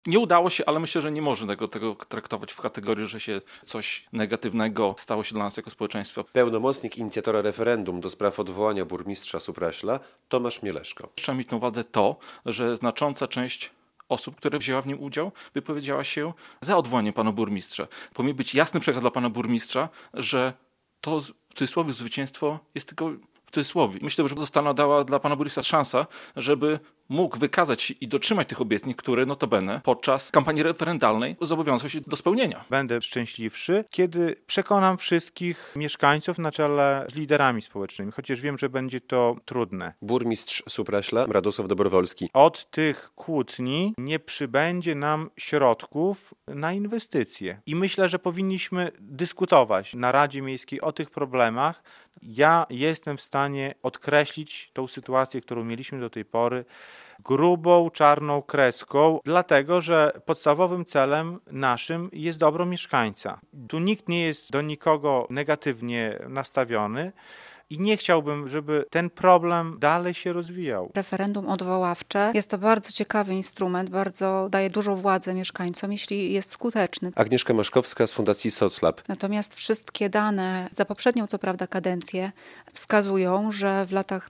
Nie udało się, ale myślę, że nie można tego traktować w kategorii, że się coś negatywnego stało się dla nas jako społeczeństwa. Pełnomocnik inicjatora referendum do spraw odwołania burmistrza Supraśla Tomasz Mieleszko. Trzeba mieć na uwadze to, że znacząca część osób, które wzięła w nim udział, wypowiedziała się za odwołaniem pana burmistrza. Powinien być jasny przekaz dla pana burmistrza, że to w cudzysłowie zwycięstwo jest tylko w cudzysłowie. Myślę, że została dała dla pana burmistrza szansa, żeby mógł wykazać się i dotrzymać tych obietnic, które notabene podczas kampanii referendalnej zobowiązał się do spełnienia. Będę szczęśliwszy, kiedy przekonam wszystkich mieszkańców na czele z liderami społecznymi, chociaż wiem, że będzie to trudne. Burmistrz Supraśla Radosław Dobrowolski. Od tych kłótni nie przybędzie nam środków na inwestycje. I myślę, że powinniśmy dyskutować na Radzie Miejskiej o tych problemach. Ja jestem w stanie odkreślić tą sytuację, którą mieliśmy do tej pory, grubą, czarną kreską, dlatego że podstawowym celem naszym jest dobro mieszkańca. Tu nikt nie jest do nikogo negatywnie nastawiony i nie chciałbym, żeby ten problem dalej się rozwijał. Referendum odwoławcze jest to bardzo ciekawy instrument, bardzo daje dużą władzę mieszkańcom, jeśli jest skuteczny. Agnieszka Maszkowska z Fundacji Soclab. Natomiast wszystkie dane za poprzednią, co prawda, kadencję wskazują, że w latach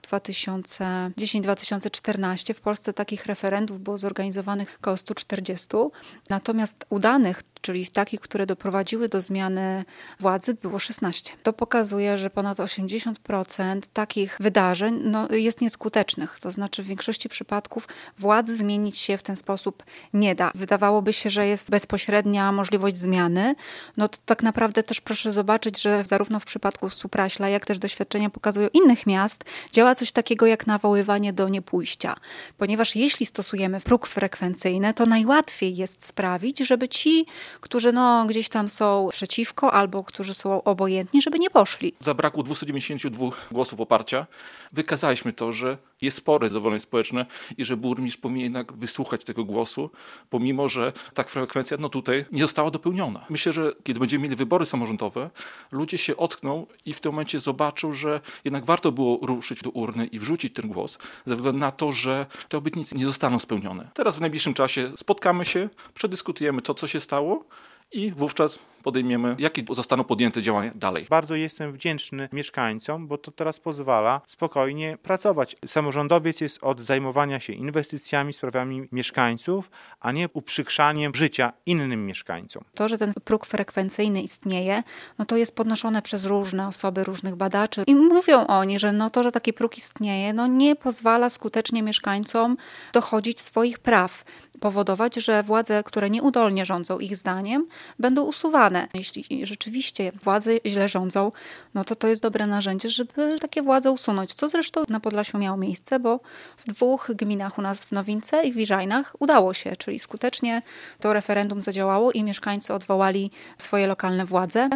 2010-2014 w Polsce takich referendów było zorganizowanych około 140. Natomiast udanych, czyli takich, które doprowadziły do zmiany władzy, było 16. To pokazuje, że ponad 80% takich wydarzeń jest nieskutecznych. To znaczy w większości przypadków władzy zmienić się w ten sposób nie da. Wydawałoby się, że jest bezpośrednia możliwość zmiany. To tak naprawdę też proszę zobaczyć, że zarówno w przypadku Supraśla, jak też doświadczenia pokazują innych miast, działa coś takiego jak nawoływanie do niepójścia. Ponieważ jeśli stosujemy próg frekwencyjny, to najłatwiej jest sprawić, żeby ci, którzy gdzieś tam są przeciwko albo którzy są obojętni, żeby nie poszli. Zabrakło 292 głosów poparcia. Wykazaliśmy to, że jest spore zadowolenie społeczne i że burmistrz powinien jednak wysłuchać tego głosu, pomimo że ta frekwencja tutaj nie została dopełniona. Myślę, że kiedy będziemy mieli wybory samorządowe, ludzie się ockną i w tym momencie zobaczą, że jednak warto było ruszyć do urny i wrzucić ten głos, ze względu na to, że te obietnice nie zostaną spełnione. Teraz w najbliższym czasie spotkamy się, przedyskutujemy to, co się stało i wówczas podejmiemy, jakie zostaną podjęte działania dalej. Bardzo jestem wdzięczny mieszkańcom, bo to teraz pozwala spokojnie pracować. Samorządowiec jest od zajmowania się inwestycjami, sprawami mieszkańców, a nie uprzykrzaniem życia innym mieszkańcom. To, że ten próg frekwencyjny istnieje, to jest podnoszone przez różne osoby, różnych badaczy i mówią oni, że to, że taki próg istnieje, nie pozwala skutecznie mieszkańcom dochodzić swoich praw, powodować, że władze, które nieudolnie rządzą ich zdaniem, będą usuwane. Jeśli rzeczywiście władze źle rządzą, to jest dobre narzędzie, żeby takie władze usunąć, co zresztą na Podlasiu miało miejsce, bo w 2 gminach u nas w Nowince i w Wiżajnach udało się, czyli skutecznie to referendum zadziałało i mieszkańcy odwołali swoje lokalne władze.